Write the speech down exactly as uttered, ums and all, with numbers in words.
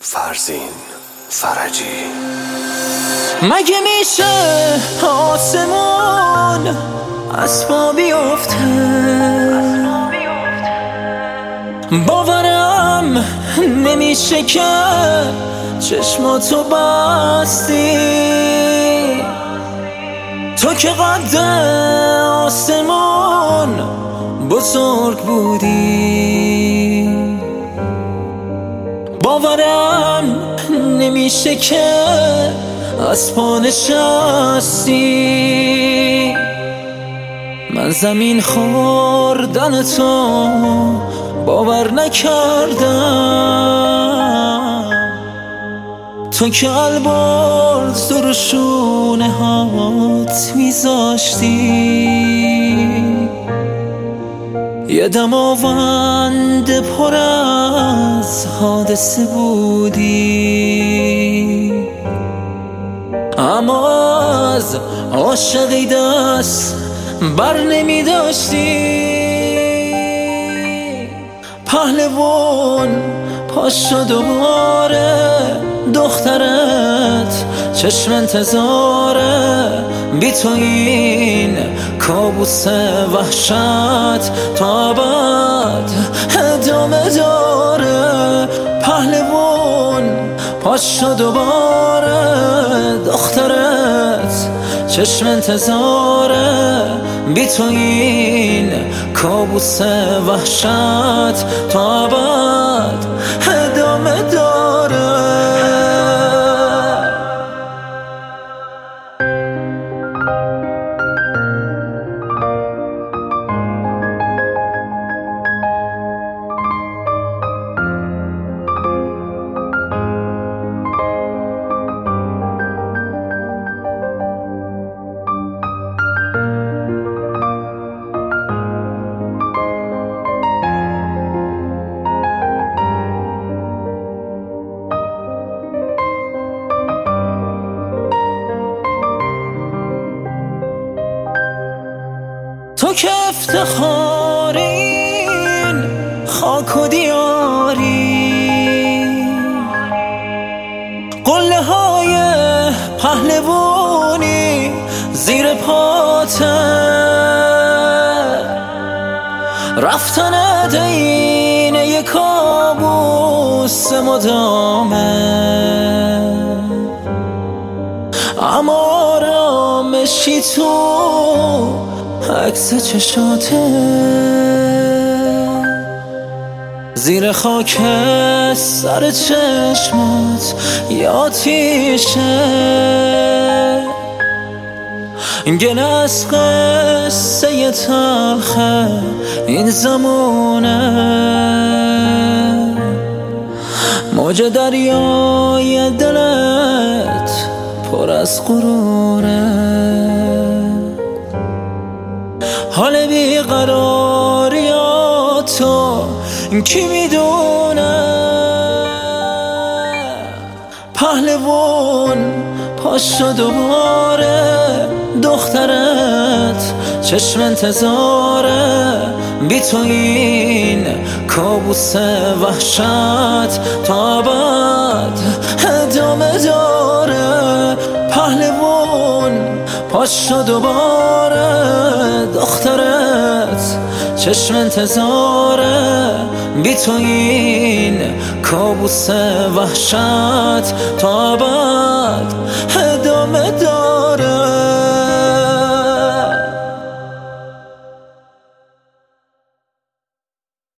فرزین فرجی. مگه میشه آسمون از پا بیفته؟ باورم نمیشه که چشماتو بستی، تو که قد آسمون بزرگ بودی. باورم نمیشه که از پا نشستی. من زمین خوردن تو باور نکردم، تو که البرز رو شونه هات میذاشتی. یه دماوند پر از حادثه بودی، اما از عاشقی دست بر نمی داشتی. پهلوان پاشو دوباره، دخترت چشم انتظاره. بی تو این کابوس وحشت تا ابد ادامه داره. پهلوان پاشو دوباره، دخترت چشم انتظاره. بی تو این کابوس وحشت تا ابد ادامه داره. تو که افتخار این خاک و دیاری، قله های پهلوانی زیر پاته. رفتن دین یک کابوس مدامه، اما آرامشی تو عکس چشاته. زیر خاک سر چشمات یا آتیشه، گله از قصه تلخه این زمونه. موج دریای دلت پر از غروره. حال بیقراریاتو کی میدونه؟ پهلوان پاشو دوباره، دخترت چشم انتظاره. بی تو این کابوس وحشت تا ابد ادامه داره. پهلوان پاشو دوباره، دخترت چشم انتظاره. بی تو این کابوس وحشت تا ابد ادامه داره.